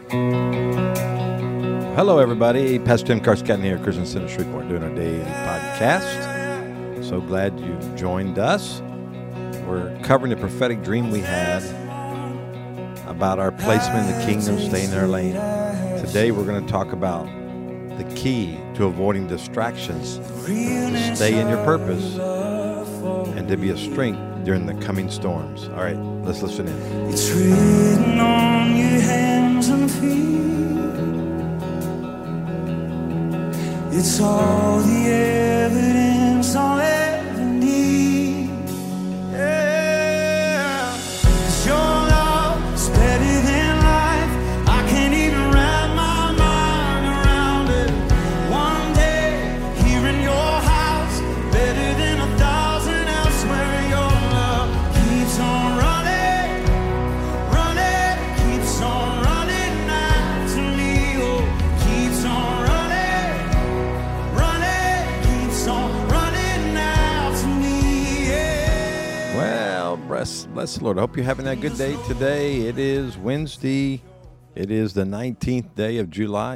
Hello, everybody. Pastor Tim Carscadden here, Christian Center Shreveport, doing our daily podcast. So glad you've joined us. We're covering the prophetic dream we had about our placement in the kingdom, staying in our lane. Today, we're going to talk about the key to avoiding distractions, to stay in your purpose, and to be a strength during the coming storms. All right, let's listen in. It's written on your hands and feet. It's all the evidence I'll ever need. Yeah. 'Cause your love is better than life. I can't even wrap my mind around it. One day, here in your house, better than 1,000 elsewhere. Your love keeps on running, keeps on running after me. Oh, keeps on running. Well, bless the Lord. I hope you're having a good day today. It is Wednesday. It is the 19th day of July,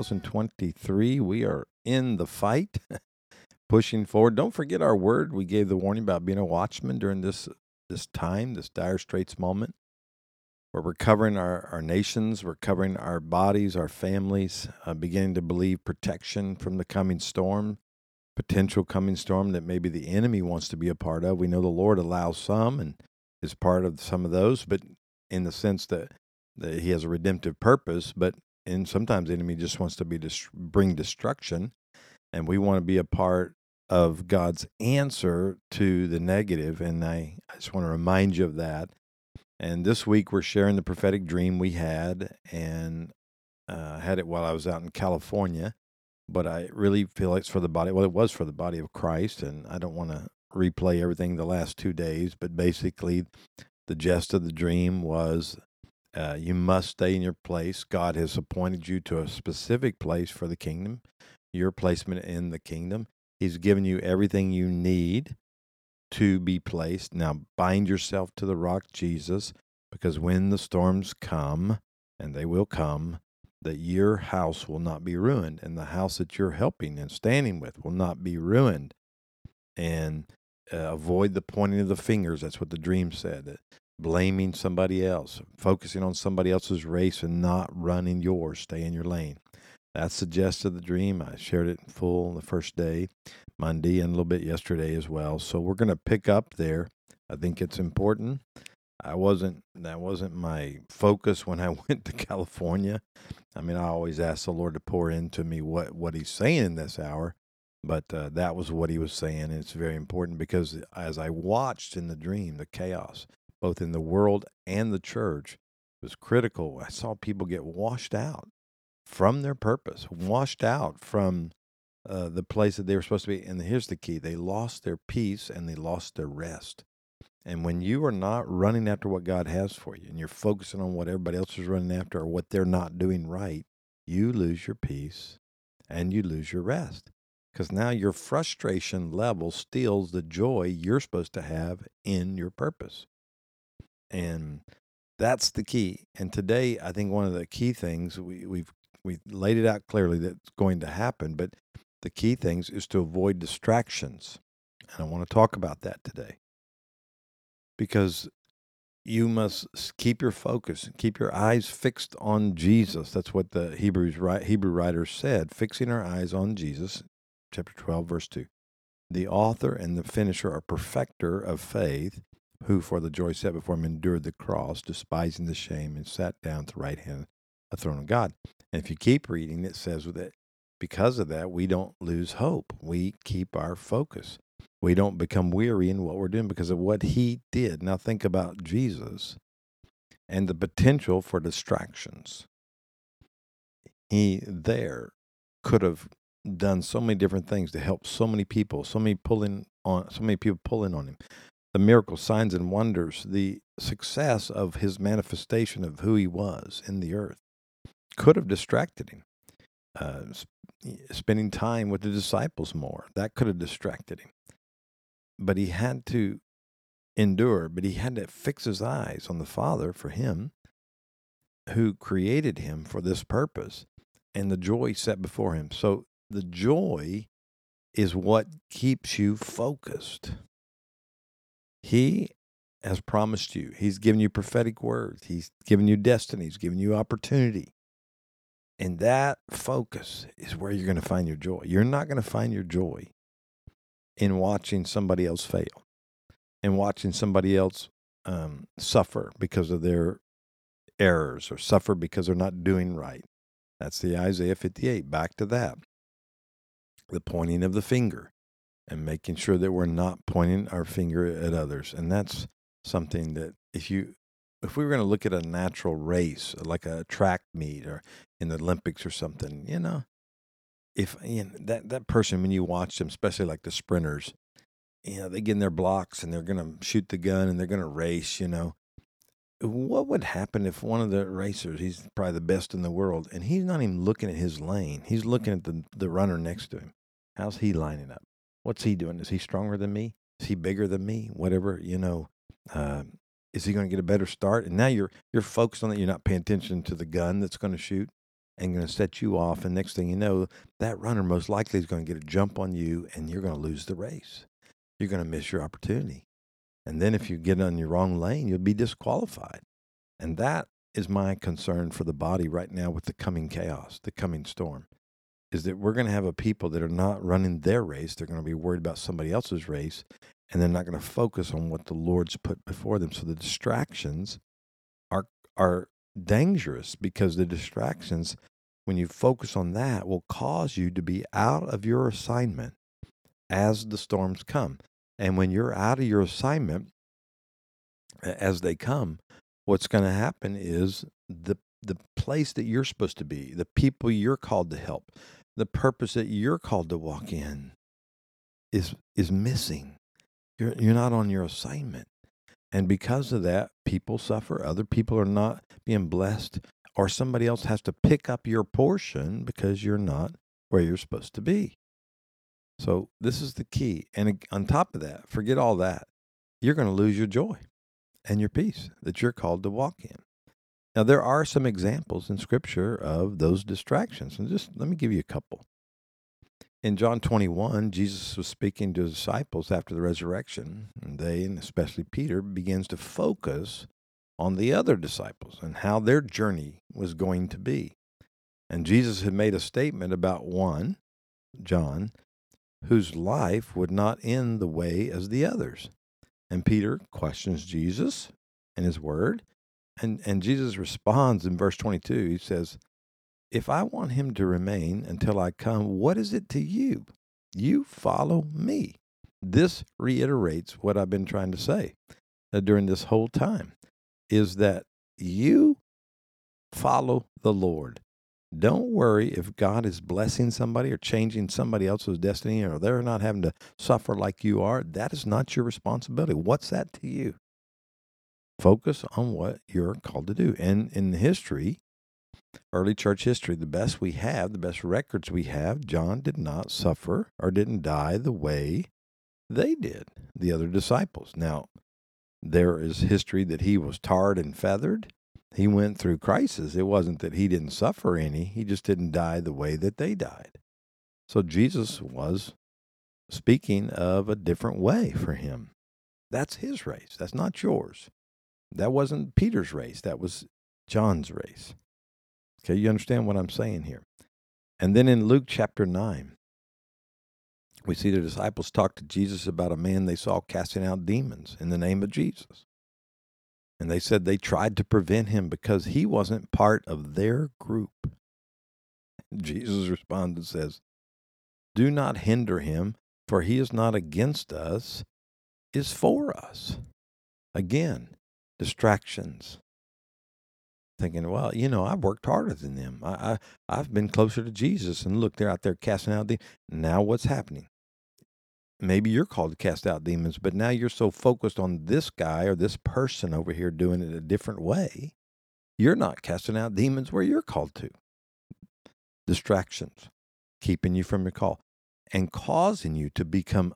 2023. We are in the fight, pushing forward. Don't forget our word. We gave the warning about being a watchman during this time, this dire straits moment, where we're covering our nations, we're covering our bodies, our families, beginning to believe protection from the coming storm, potential coming storm that maybe the enemy wants to be a part of. We know the Lord allows some and is part of some of those, but in the sense that he has a redemptive purpose, and sometimes the enemy just wants to bring destruction, and we want to be a part of God's answer to the negative, and I just want to remind you of that. And this week we're sharing the prophetic dream we had, and had it while I was out in California. But I really feel like it's for the body. Well, it was for the body of Christ, and I don't want to replay everything the last 2 days. But basically, the gist of the dream was you must stay in your place. God has appointed you to a specific place for the kingdom, your placement in the kingdom. He's given you everything you need to be placed. Now, bind yourself to the rock, Jesus, because when the storms come, and they will come, that your house will not be ruined, and the house that you're helping and standing with will not be ruined. And avoid the pointing of the fingers. That's what the dream said. Blaming somebody else, focusing on somebody else's race and not running yours. Stay in your lane. That's the gist of the dream. I shared it in full the first day, Monday, and a little bit yesterday as well. So we're going to pick up there. I think it's important. That wasn't my focus when I went to California. I mean, I always ask the Lord to pour into me what he's saying in this hour, but that was what he was saying, and it's very important because as I watched in the dream, the chaos, both in the world and the church, was critical. I saw people get washed out from their purpose, washed out from the place that they were supposed to be. And here's the key. They lost their peace and they lost their rest. And when you are not running after what God has for you and you're focusing on what everybody else is running after or what they're not doing right, you lose your peace and you lose your rest. Because now your frustration level steals the joy you're supposed to have in your purpose. And that's the key. And today, I think one of the key things, we've laid it out clearly that's going to happen, but the key things is to avoid distractions. And I want to talk about that today. Because you must keep your focus, keep your eyes fixed on Jesus. That's what the Hebrew writer said, fixing our eyes on Jesus, chapter 12, verse 2. The author and the finisher or perfecter of faith, who for the joy set before him endured the cross, despising the shame, and sat down at the right hand of the throne of God. And if you keep reading, it says that because of that, we don't lose hope. We keep our focus. We don't become weary in what we're doing because of what he did. Now think about Jesus and the potential for distractions. He there could have done so many different things to help so many people, so many people pulling on him. The miracles, signs, and wonders, the success of his manifestation of who he was in the earth could have distracted him. Spending time with the disciples more, that could have distracted him. But he had to endure, but he had to fix his eyes on the Father for him who created him for this purpose and the joy set before him. So the joy is what keeps you focused. He has promised you. He's given you prophetic words. He's given you destiny. He's given you opportunity. And that focus is where you're going to find your joy. You're not going to find your joy in watching somebody else fail and watching somebody else suffer because of their errors or suffer because they're not doing right. That's the Isaiah 58. Back to that. The pointing of the finger and making sure that we're not pointing our finger at others. And that's something that if we were going to look at a natural race, like a track meet or in the Olympics or something, if that person, when you watch them, especially like the sprinters, they get in their blocks and they're going to shoot the gun and they're going to race, what would happen if one of the racers, he's probably the best in the world, and he's not even looking at his lane. He's looking at the runner next to him. How's he lining up? What's he doing? Is he stronger than me? Is he bigger than me? Whatever, is he going to get a better start? And now you're focused on that. You're not paying attention to the gun that's going to shoot and going to set you off. And next thing you know, that runner most likely is going to get a jump on you, and you're going to lose the race. You're going to miss your opportunity. And then if you get on your wrong lane, you'll be disqualified. And that is my concern for the body right now with the coming chaos, the coming storm, is that we're going to have a people that are not running their race. They're going to be worried about somebody else's race, and they're not going to focus on what the Lord's put before them. So the distractions are dangerous, because the distractions, when you focus on that, will cause you to be out of your assignment as the storms come. And when you're out of your assignment as they come, what's going to happen is the place that you're supposed to be, the people you're called to help, the purpose that you're called to walk in is missing. You're not on your assignment. And because of that, people suffer. Other people are not being blessed, or somebody else has to pick up your portion because you're not where you're supposed to be. So this is the key. And on top of that, forget all that. You're going to lose your joy and your peace that you're called to walk in. Now, there are some examples in Scripture of those distractions. And just let me give you a couple. In John 21, Jesus was speaking to his disciples after the resurrection, and they, and especially Peter, begins to focus on the other disciples and how their journey was going to be. And Jesus had made a statement about one, John, whose life would not end the way as the others. And Peter questions Jesus and his word, and Jesus responds in verse 22. He says, "If I want him to remain until I come, what is it to you? You follow me." This reiterates what I've been trying to say during this whole time, is that you follow the Lord. Don't worry if God is blessing somebody or changing somebody else's destiny, or they're not having to suffer like you are. That is not your responsibility. What's that to you? Focus on what you're called to do. And in history, early church history, the best we have, the best records we have, John did not suffer or didn't die the way they did, the other disciples. Now, there is history that he was tarred and feathered. He went through crisis. It wasn't that he didn't suffer any. He just didn't die the way that they died. So Jesus was speaking of a different way for him. That's his race. That's not yours. That wasn't Peter's race. That was John's race. Okay, you understand what I'm saying here? And then in Luke chapter 9, we see the disciples talk to Jesus about a man they saw casting out demons in the name of Jesus. And they said they tried to prevent him because he wasn't part of their group. Jesus responds and says, "Do not hinder him, for he is not against us, is for us." Again, distractions. Thinking, well, I've worked harder than them. I've been closer to Jesus, and look, they're out there casting out demons. Now what's happening? Maybe you're called to cast out demons, but now you're so focused on this guy or this person over here doing it a different way, you're not casting out demons where you're called to. Distractions, keeping you from your call and causing you to become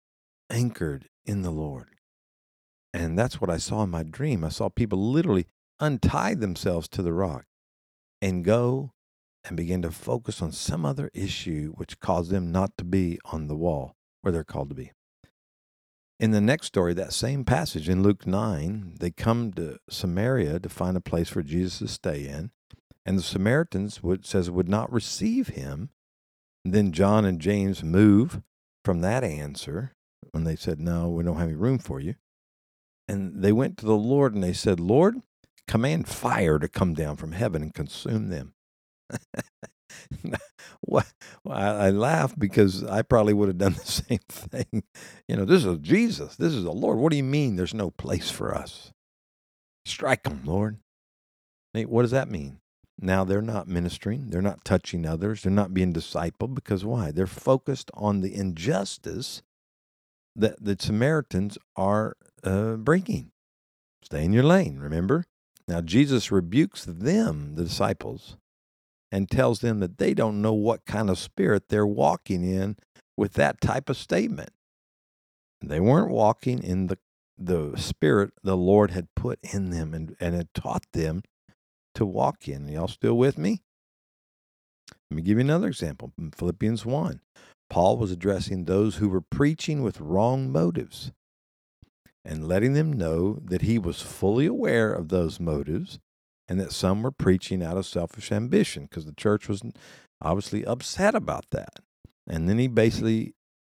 unanchored in the Lord. And that's what I saw in my dream. I saw people literally untie themselves to the rock and go and begin to focus on some other issue which caused them not to be on the wall where they're called to be. In the next story, that same passage in Luke 9, they come to Samaria to find a place for Jesus to stay in, and the Samaritans would not receive him. And then John and James move from that answer when they said, no, we don't have any room for you. And they went to the Lord and they said, Lord, command fire to come down from heaven and consume them. Well, I laugh because I probably would have done the same thing. This is Jesus. This is the Lord. What do you mean there's no place for us? Strike them, Lord. What does that mean? Now they're not ministering. They're not touching others. They're not being discipled because why? They're focused on the injustice that the Samaritans are bringing. Stay in your lane, remember? Now Jesus rebukes them, the disciples, and tells them that they don't know what kind of spirit they're walking in with that type of statement. They weren't walking in the spirit the Lord had put in them and had taught them to walk in. Y'all still with me? Let me give you another example. In Philippians 1, Paul was addressing those who were preaching with wrong motives and letting them know that he was fully aware of those motives and that some were preaching out of selfish ambition because the church was obviously upset about that. And then he basically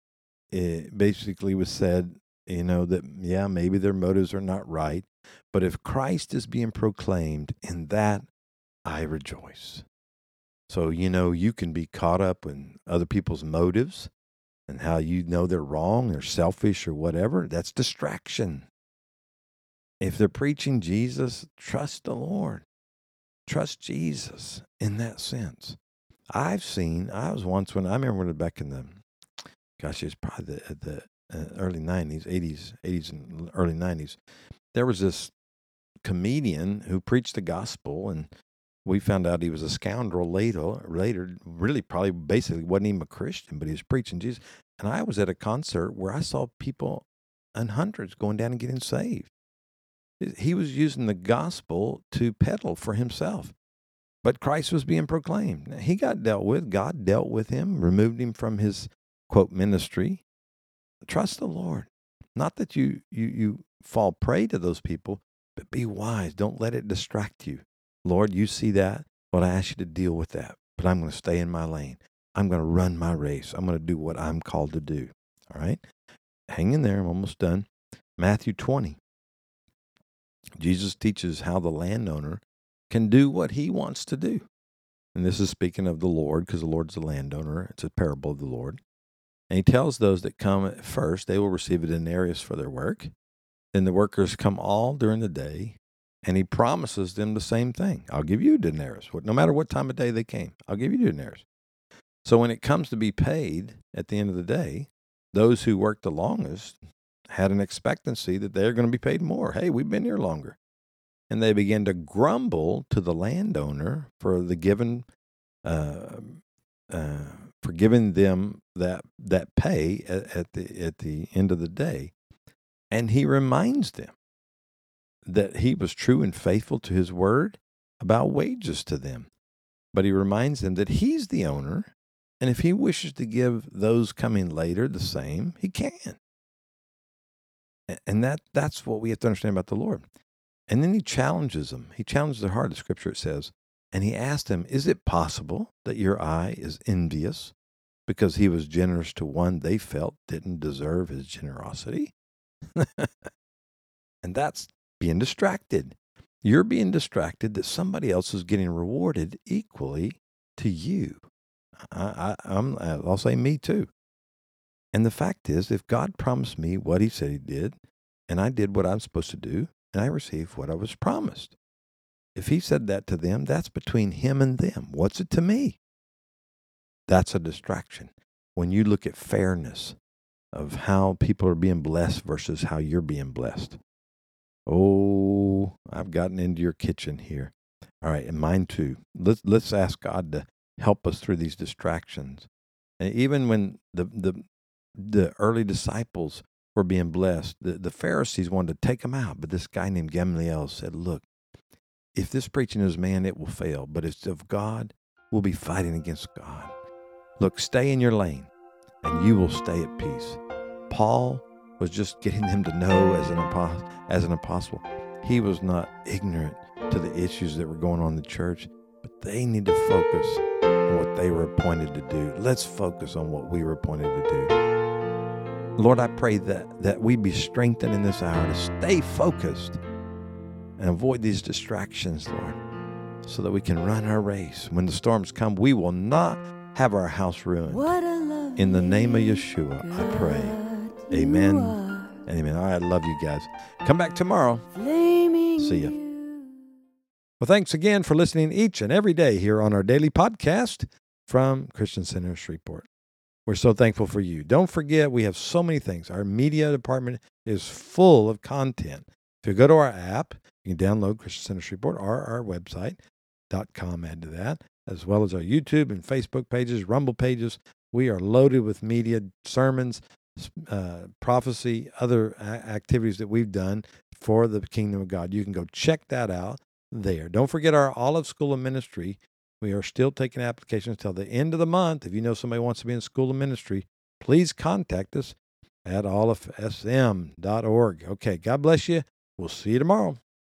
was said, that, yeah, maybe their motives are not right, but if Christ is being proclaimed, in that I rejoice. So, you can be caught up in other people's motives and how they're wrong, they're selfish or whatever. That's distraction. If they're preaching Jesus, trust the Lord. Trust Jesus in that sense. I remember back in it was probably the early 90s, 80s and early 90s. There was this comedian who preached the gospel, and we found out he was a scoundrel later, really probably basically wasn't even a Christian, but he was preaching Jesus. And I was at a concert where I saw people in hundreds going down and getting saved. He was using the gospel to peddle for himself. But Christ was being proclaimed. He got dealt with. God dealt with him, removed him from his, quote, ministry. Trust the Lord. Not that you fall prey to those people, but be wise. Don't let it distract you. Lord, you see that? Well, I ask you to deal with that. But I'm going to stay in my lane. I'm going to run my race. I'm going to do what I'm called to do. All right? Hang in there. I'm almost done. Matthew 20. Jesus teaches how the landowner can do what he wants to do. And this is speaking of the Lord, because the Lord's the landowner. It's a parable of the Lord. And he tells those that come at first, they will receive a denarius for their work. Then the workers come all during the day, and he promises them the same thing. I'll give you a denarius. No matter what time of day they came, I'll give you a denarius. So when it comes to be paid at the end of the day, those who worked the longest had an expectancy that they're going to be paid more. Hey, we've been here longer. And they began to grumble to the landowner for giving them that pay at the end of the day. And he reminds them that he was true and faithful to his word about wages to them. But he reminds them that he's the owner, and if he wishes to give those coming later the same, he can. And that's what we have to understand about the Lord. And then he challenges them. He challenges their heart, the scripture it says. And he asked them, is it possible that your eye is envious because he was generous to one they felt didn't deserve his generosity? And that's being distracted. You're being distracted that somebody else is getting rewarded equally to you. I'll say me too. And the fact is, if God promised me what he said he did, and I did what I'm supposed to do, and I received what I was promised. If he said that to them, that's between him and them. What's it to me? That's a distraction. When you look at fairness of how people are being blessed versus how you're being blessed. Oh, I've gotten into your kitchen here. All right, and mine too. Let's ask God to help us through these distractions. And even when the early disciples were being blessed, the Pharisees wanted to take them out, but this guy named Gamaliel said, look, if this preaching is man, it will fail. But if it's of God, we'll be fighting against God. Look, stay in your lane, and you will stay at peace. Paul was just getting them to know as an apostle. He was not ignorant to the issues that were going on in the church, but they need to focus on what they were appointed to do. Let's focus on what we were appointed to do. Lord, I pray that we be strengthened in this hour to stay focused and avoid these distractions, Lord, so that we can run our race. When the storms come, we will not have our house ruined. In the name of Yeshua, I pray. Amen and amen. All right, I love you guys. Come back tomorrow. See ya. Well, thanks again for listening each and every day here on our daily podcast from Christian Center Shreveport. We're so thankful for you. Don't forget, we have so many things. Our media department is full of content. If you go to our app, you can download Christian Center Shreveport or our website.com, add to that, as well as our YouTube and Facebook pages, Rumble pages. We are loaded with media, sermons, prophecy, other activities that we've done for the kingdom of God. You can go check that out there. Don't forget our Olive School of Ministry. We are still taking applications till the end of the month. If you know somebody wants to be in School of Ministry, please contact us at olivesm.org. Okay, God bless you. We'll see you tomorrow.